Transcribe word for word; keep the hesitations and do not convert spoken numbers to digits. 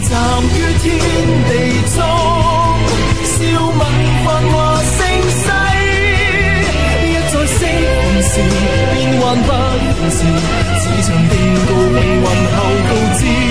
站於天地中，笑問繁華盛世，一再適逢時，變幻不同時，似場定告命運後告知。